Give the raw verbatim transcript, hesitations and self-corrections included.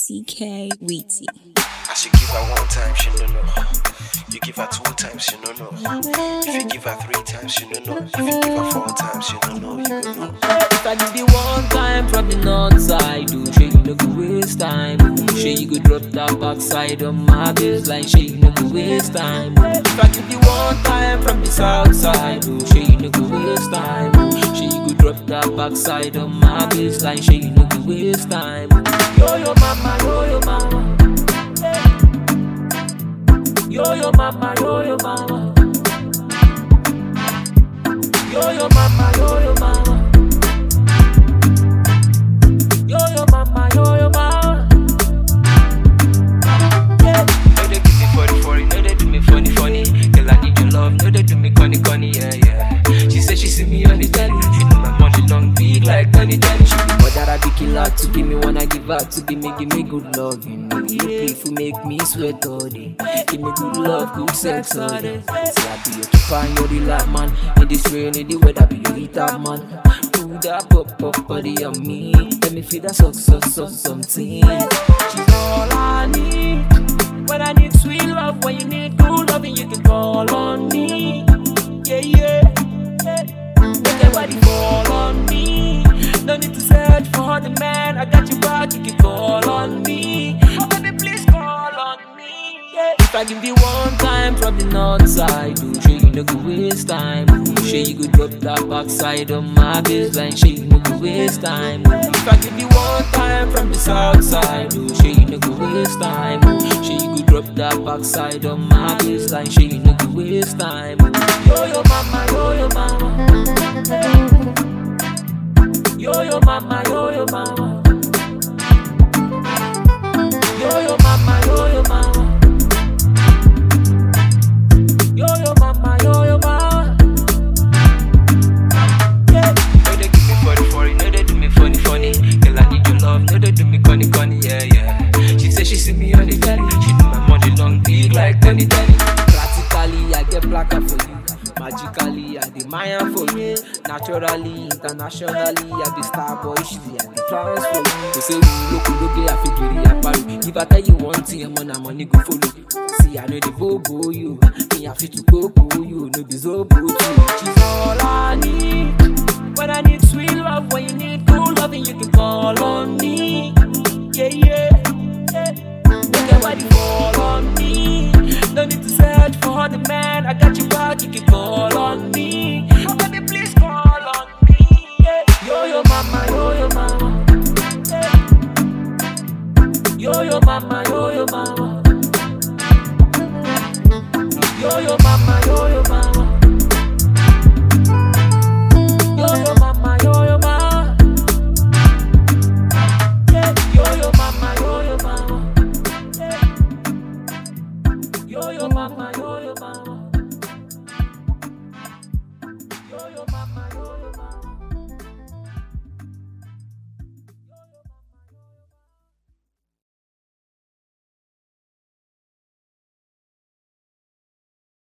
C K Wheaty. I should give her one time, she no know. You give her two times, she no know. If you give her three times, she no know. If you give her four times, she no know. You go know. If I give you one time from the north side, do sure you no go waste time. Sure you go drop that backside on my baseline, sure you no go waste time. If I give you one time from the south side, do sure you no go waste time. Sure you go drop that backside on my baseline, sure you no go waste time. Yo yo mama, yo yo mama. Yo yo mama, yo yo mama. Yo yo mama, yo yo mama. Yo yo mama, yo yo mama. Yeah. No they give me funny funny, no they do me funny funny. Girl I need your love, no they do me funny funny, yeah yeah. She said she see me on the telly, she know my money long big like Tony Tony. She be But that I be killer to give me one, I give her to give me, give me good love. You know, you play for make me sweat all day. Give me good love, good sex all day. See I be your keeper and you're the light man. In this rain, in the weather, be your heater man. Do that pop pop body on me. Let me feel that suck suck suck something. She's all I need. When I need sweet love, when you need good loving, you can call on me. Yeah yeah. Make everybody fall on me. No need to search for the man. I got your back, you can call on me. Oh baby, please call on me. Yeah. If I give you one time from the north side, do sure you no go waste time. Sure you go drop that backside on my baseline, sure you no go waste time. If I give you one time from the south side, do sure you no go waste time. Sure you go drop that backside on my baseline, sure you no go waste time. Yo yo mama, yo yo mama. Yo yo mama, yo yo mama. Yo yo mama, yo yo mama. Yo yo mama, yo yo mama. Yeah. No they give me funny funny, no they do me funny funny. Girl I need your love, no they do me funny funny, yeah yeah. She said she see me on the telly, she know my money long big like Tony Tony. Practically, I get blacker for you. Magically, I be Mayan for you. Naturally, internationally, I be star boy, she be I be plans for you. To say we look look I feel very apart. If I tell you one thing, I'm on money go follow. See, I know the bobo you. Me I fit to go go you. No be so too. She's all I need. When I need sweet love, when you need good loving, you can call on me. Yeah yeah. yeah. Make everybody fall on me. No need to search for the man. I got your back, you can call on me. Oh baby, please call on me. Yeah. Yo yo mama, yo yo mama. Yeah. Yo yo mama, yo yo mama. Yo yo mama, yo yo mama. Yo yo mama, yo yo mama. Yeah. Yo yo mama, yo yo mama. Yeah. Yo yo mama.